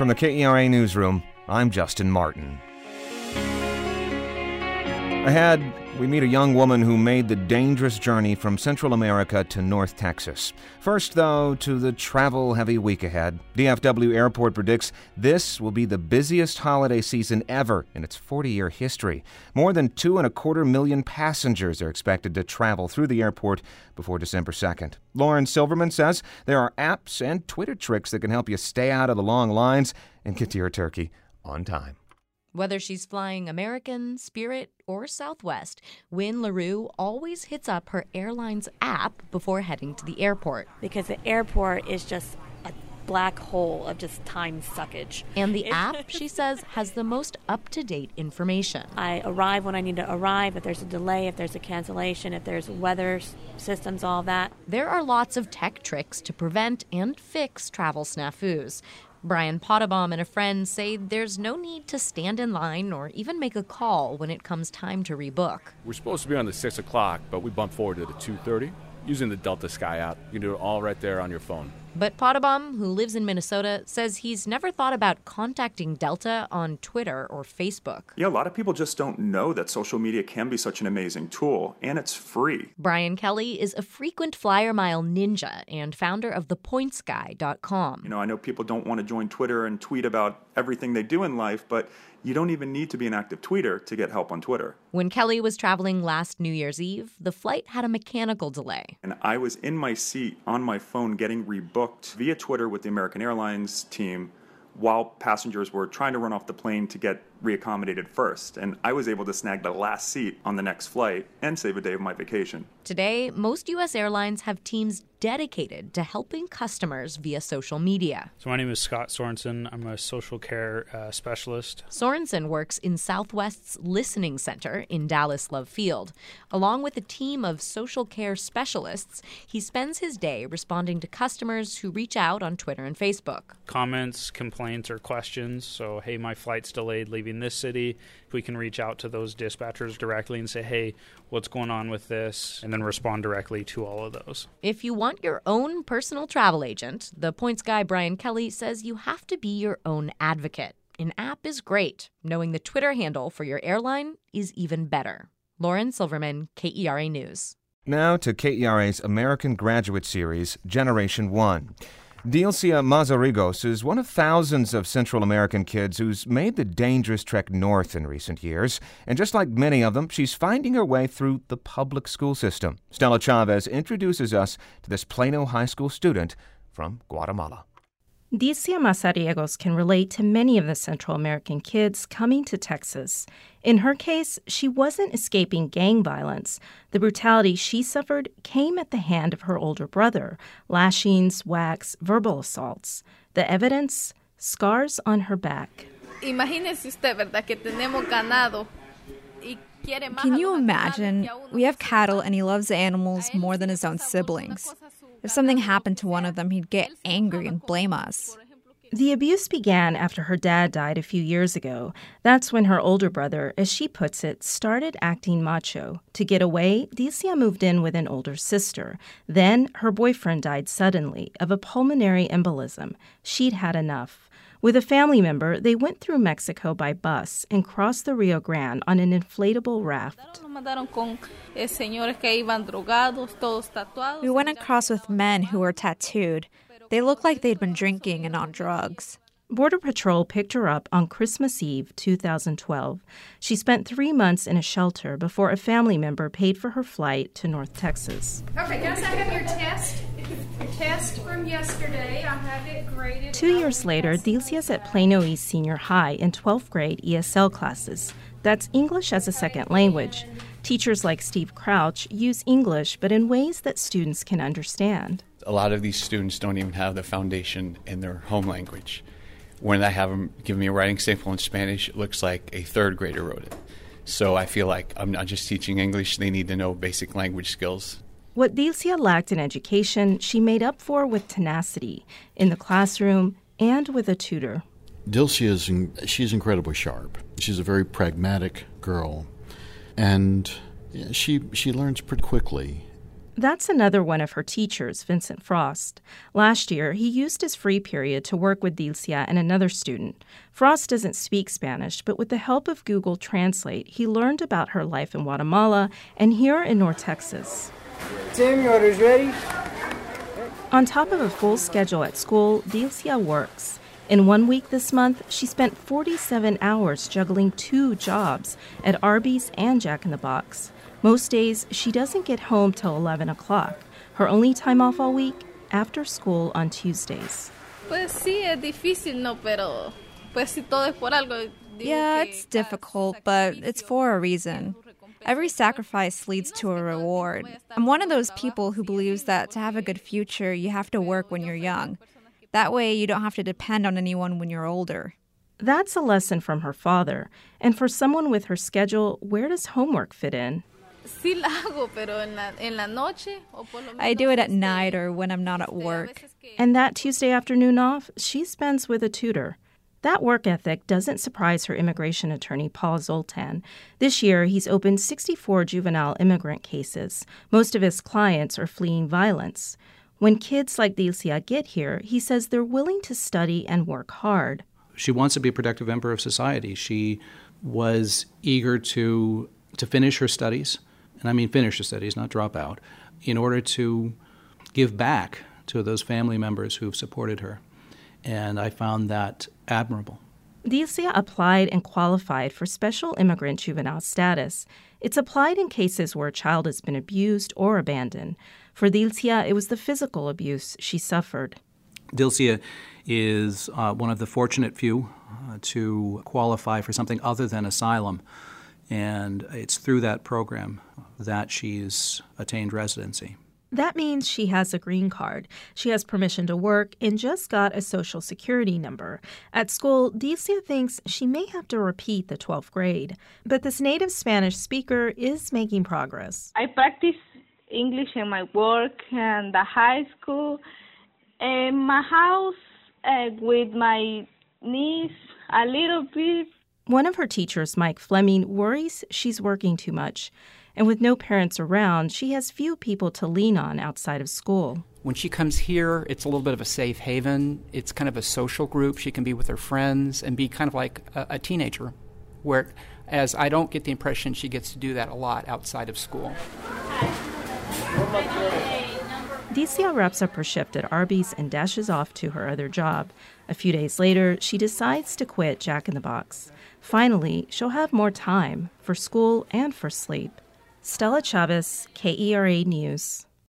From the KERA Newsroom, I'm Justin Martin. Ahead, we meet a young woman who made the dangerous journey from Central America to North Texas. First, though, to the travel-heavy week ahead. DFW Airport predicts this will be the busiest holiday season ever in its 40-year history. More than 2.25 million passengers are expected to travel through the airport before December 2nd. Lauren Silverman says there are apps and Twitter tricks that can help you stay out of the long lines and get to your turkey on time. Whether she's flying American, Spirit, or Southwest, Wynn LaRue always hits up her airline's app before heading to the airport. Because the airport is just a black hole of just time suckage. And the app, she says, has the most up-to-date information. I arrive when I need to arrive, if there's a delay, if there's a cancellation, if there's weather systems, all that. There are lots of tech tricks to prevent and fix travel snafus. Brian Potabom and a friend say there's no need to stand in line or even make a call when it comes time to rebook. We're supposed to be on the 6 o'clock, but we bumped forward to the 2:30. Using the Delta Sky app, you can do it all right there on your phone. But Potabom, who lives in Minnesota, says he's never thought about contacting Delta on Twitter or Facebook. Yeah, a lot of people just don't know that social media can be such an amazing tool, and it's free. Brian Kelly is a frequent flyer mile ninja and founder of thepointsguy.com. You know, I know people don't want to join Twitter and tweet about everything they do in life, but you don't even need to be an active tweeter to get help on Twitter. When Kelly was traveling last New Year's Eve, the flight had a mechanical delay. And I was in my seat on my phone getting rebooked via Twitter with the American Airlines team while passengers were trying to run off the plane to get reaccommodated first. And I was able to snag the last seat on the next flight and save a day of my vacation. Today, most U.S. airlines have teams dedicated to helping customers via social media. So my name is Scott Sorensen. I'm a social care specialist. Sorensen works in Southwest's Listening Center in Dallas Love Field. Along with a team of social care specialists, he spends his day responding to customers who reach out on Twitter and Facebook. Comments, complaints, or questions. So, hey, my flight's delayed leaving this city. If we can reach out to those dispatchers directly and say, hey, what's going on with this? And then respond directly to all of those. If you want your own personal travel agent, the Points guy Brian Kelly says you have to be your own advocate. An app is great. Knowing the Twitter handle for your airline is even better. Lauren Silverman, KERA News. Now to KERA's American Graduate Series, Generation 1. Dilcia Mazarigos is one of thousands of Central American kids who's made the dangerous trek north in recent years. And just like many of them, she's finding her way through the public school system. Stella Chavez introduces us to this Plano High School student from Guatemala. Dilcia Mazarigos can relate to many of the Central American kids coming to Texas. In her case, she wasn't escaping gang violence. The brutality she suffered came at the hand of her older brother, lashings, whacks, verbal assaults. The evidence? Scars on her back. Imagínese usted, ¿verdad? Que tenemos ganado. Can you imagine? We have cattle and he loves animals more than his own siblings. If something happened to one of them, he'd get angry and blame us. The abuse began after her dad died a few years ago. That's when her older brother, as she puts it, started acting macho. To get away, Dilcia moved in with an older sister. Then her boyfriend died suddenly of a pulmonary embolism. She'd had enough. With a family member, they went through Mexico by bus and crossed the Rio Grande on an inflatable raft. We went across with men who were tattooed. They looked like they'd been drinking and on drugs. Border Patrol picked her up on Christmas Eve, 2012. She spent 3 months in a shelter before a family member paid for her flight to North Texas. Okay, yes, I have your test. Your test from yesterday. I have it graded. 2 years later, Dilcia's at Plano East Senior High in 12th grade ESL classes. That's English as a second language. Teachers like Steve Crouch use English, but in ways that students can understand. A lot of these students don't even have the foundation in their home language. When I have them give me a writing sample in Spanish, it looks like a third grader wrote it. So I feel like I'm not just teaching English, they need to know basic language skills. What Dilcia lacked in education, she made up for with tenacity, in the classroom and with a tutor. Dilcia she's incredibly sharp. She's a very pragmatic girl, and she learns pretty quickly. That's another one of her teachers, Vincent Frost. Last year, he used his free period to work with Dilcia and another student. Frost doesn't speak Spanish, but with the help of Google Translate, he learned about her life in Guatemala and here in North Texas. Tim, your order's ready. On top of a full schedule at school, Dilcia works. In 1 week this month, she spent 47 hours juggling 2 jobs at Arby's and Jack in the Box. Most days, she doesn't get home till 11 o'clock. Her only time off all week, after school on Tuesdays. Pues sí, es difícil, no, pero pues si todo es por algo. Yeah, it's difficult, but it's for a reason. Every sacrifice leads to a reward. I'm one of those people who believes that to have a good future, you have to work when you're young. That way, you don't have to depend on anyone when you're older. That's a lesson from her father. And for someone with her schedule, where does homework fit in? Sí la hago, pero en la noche, o por lo menos I do it at night or when I'm not at work. And that Tuesday afternoon off, she spends with a tutor. That work ethic doesn't surprise her immigration attorney, Paul Zoltan. This year, he's opened 64 juvenile immigrant cases. Most of his clients are fleeing violence. When kids like Dilcia get here, he says they're willing to study and work hard. She wants to be a productive member of society. She was eager to finish her studies, and I mean finish her studies, not drop out, in order to give back to those family members who've supported her. And I found that admirable. Dilcia applied and qualified for special immigrant juvenile status. It's applied in cases where a child has been abused or abandoned. For Dilcia, it was the physical abuse she suffered. Dilcia is one of the fortunate few to qualify for something other than asylum. And it's through that program that she's attained residency. That means she has a green card. She has permission to work and just got a social security number. At school, Dilcia thinks she may have to repeat the 12th grade. But this native Spanish speaker is making progress. I practice English in my work and the high school, in my house, with my niece, a little bit. One of her teachers, Mike Fleming, worries she's working too much. And with no parents around, she has few people to lean on outside of school. When she comes here, it's a little bit of a safe haven. It's kind of a social group. She can be with her friends and be kind of like a teenager, whereas I don't get the impression she gets to do that a lot outside of school. Dilcia wraps up her shift at Arby's and dashes off to her other job. A few days later, she decides to quit Jack in the Box. Finally, she'll have more time for school and for sleep. Stella Chavez, KERA News.